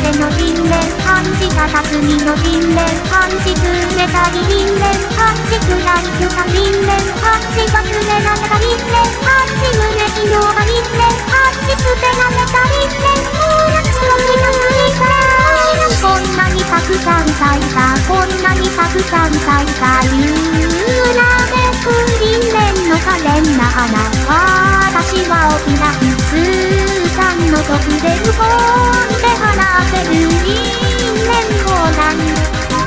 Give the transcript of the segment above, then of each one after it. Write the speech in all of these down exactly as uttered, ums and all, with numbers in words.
風の人蓮感じた霞の人蓮感じ冷たい人蓮感じ暗い深い人蓮感じ忘れられた人蓮感じ胸色が人蓮感じ捨てられた人蓮もう夏の日が過ぎたこんなにたくさん咲いたこんなにたくさん咲いた夕らめく人蓮の可憐な花私は大きな普通さんの毒で無言で話せる人蓮をなん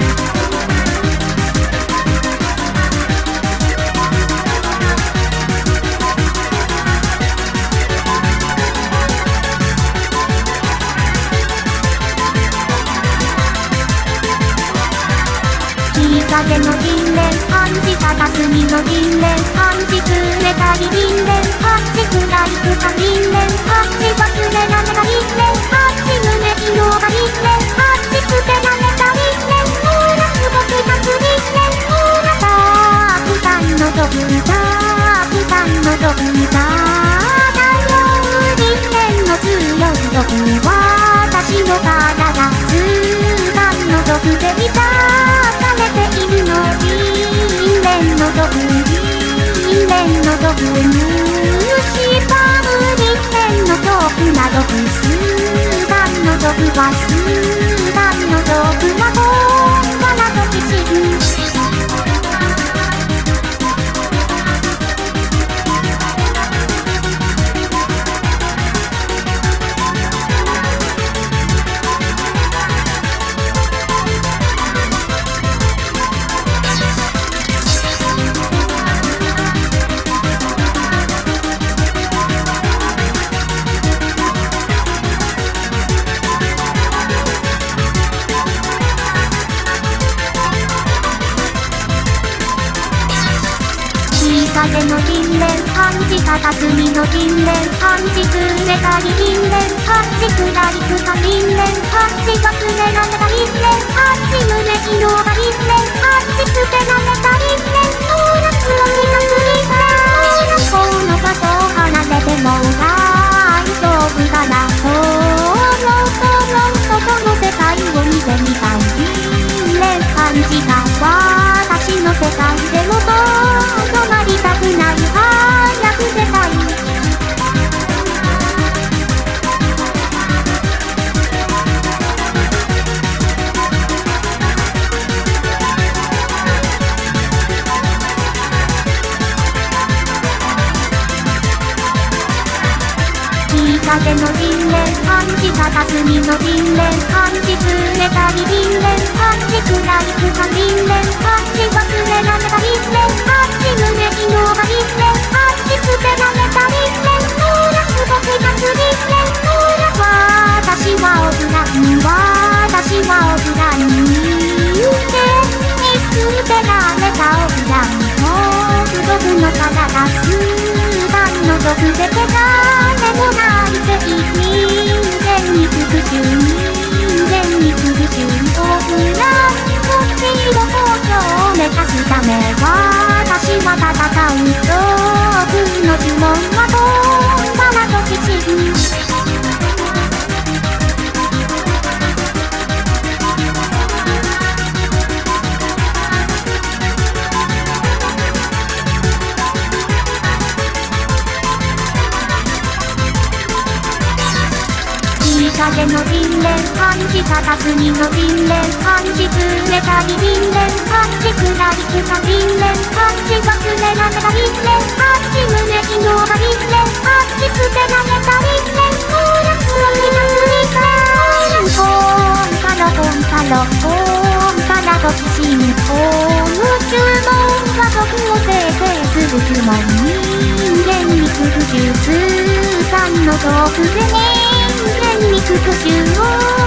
風の人蓮感じた霞の人蓮感じ冷たい人蓮感じ暗い深い人蓮感じ忘れられた人蓮感じ胸色が人蓮感じ捨てられた人蓮ほら動き出す人蓮ほらたくさんの毒たくさんの毒だ漂う人蓮の強い毒私の体つかんの毒で満たの毒人蓮の毒むしばむ人蓮の毒な毒スーダンの毒はスーダンの毒はこんから毒心風の人蓮感じた霞の人蓮感じ冷たい人蓮感じ暗い深い人蓮感じ忘れられた人蓮感じ胸色が人蓮感じ捨てられた人蓮ほら強いなすぎたこの場所を離れても大丈夫かなそろそろ外の世界を見てみたい人蓮感じた私の世界でも止まりたくない早く出たい風の人蓮感じた霞の人蓮感じ冷たい人蓮感じ暗い深い人蓮感じ忘れられた人蓮感じ胸色が人蓮感じ捨てられた人蓮ほら動き出す人蓮ほら私はオブラン私はオブラン人間に捨てられたオブラン毒毒の体スーダンの毒で手種もない人間に復讐人間に復讐僕らこっちの東京を目指すため私は戦う僕の呪文は飛んだら時散風の人蓮感じた霞の人蓮感じ冷たい人蓮感じ暗い深い人蓮感じ忘れられた人蓮感じ胸色が人蓮感じ捨てられた人蓮ほら強いなすぎたポンからポンからポンから毒心ポン宇宙門は毒を生成する呪文人間に復讐通算の毒でね人間に復讐を